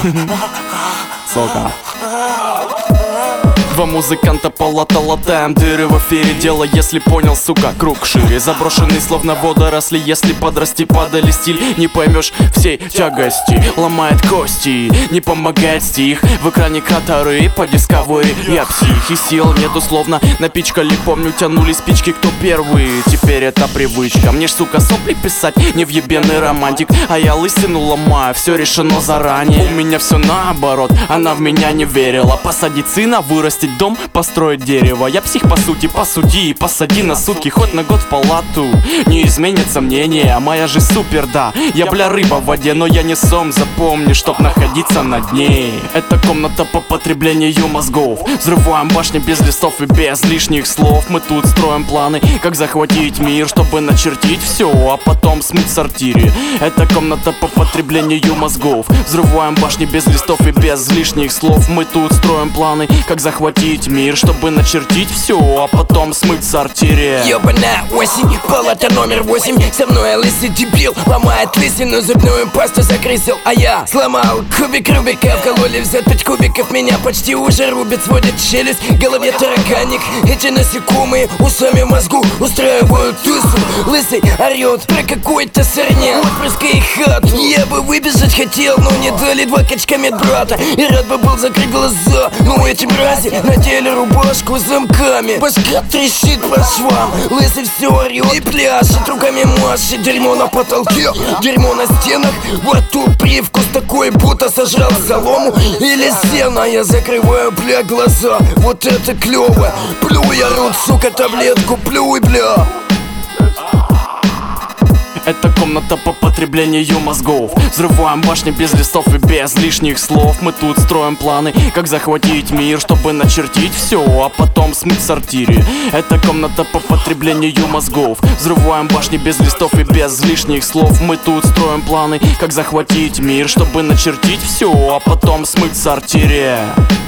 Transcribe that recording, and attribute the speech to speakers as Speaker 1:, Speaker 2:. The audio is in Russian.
Speaker 1: Сука. Два музыканта полата латаем дыры в эфире. Дело, если понял, сука, круг шире. Заброшенный словно водоросли, если подрасти падали стиль. Не поймешь всей тягости, ломает кости. Не помогает стих, в экране кратеры по Discovery. Я псих и сил нету, словно напичкали. Помню, тянули спички, кто первый. Теперь это привычка. Мне ж, сука, сопли писать, не въебенный романтик. А я лысину ломаю, все решено заранее. У меня все наоборот, она в меня не верила. Посадить сына, вырастить дом, построить дерево. Я псих по сути, посуди и посади на сутки. Хоть на год в палату, не изменится мнение. Моя жизнь супер, да, я бля рыба в воде. Но я не сом, запомни, чтоб находиться над ней. Это комната по потреблению мозгов. Взрываем башни без листов и без лишних слов. Мы тут строим планы, как захватить мир, чтобы начертить все, а потом смыть в сортире. Это комната по потреблению мозгов. Взрываем башни без листов и без лишних слов. Мы тут строим планы, как захватить мир, чтобы начертить все, а потом смыть в сортире.
Speaker 2: Ёбаная осень, палата номер 8. Со мной лысый дебил, ломает лысину, зубную пасту закрысил. А я сломал кубик Рубика, вкололи взять 5 кубиков. Меня почти уже рубит, сводит челюсть, в голове тараканик. Эти насекомые усами в мозгу устраивают тусу. Лысый орёт про какой-то сорняк, отпрыска и хату. Я бы выбежать хотел, но не дали 2 качка медбрата. И рад бы был закрыть глаза, но эти мрази надели рубашку с замками. Башка трещит по швам, лысый все орёт и пляшет, руками машет. Дерьмо на потолке, дерьмо на стенах. Во рту привкус такой, будто сожрал солому или сено. Я закрываю, бля, глаза, вот это клёво. Плюй, я рот, сука, таблетку, плюй, бля.
Speaker 1: Это комната по потреблению мозгов. Взрываем башни без листов и без лишних слов. Мы тут строим планы, как захватить мир, чтобы начертить все, а потом смыть в сортире. Это комната по потреблению мозгов. Взрываем башни без листов и без лишних слов. Мы тут строим планы, как захватить мир, чтобы начертить все, а потом смыть в сортире.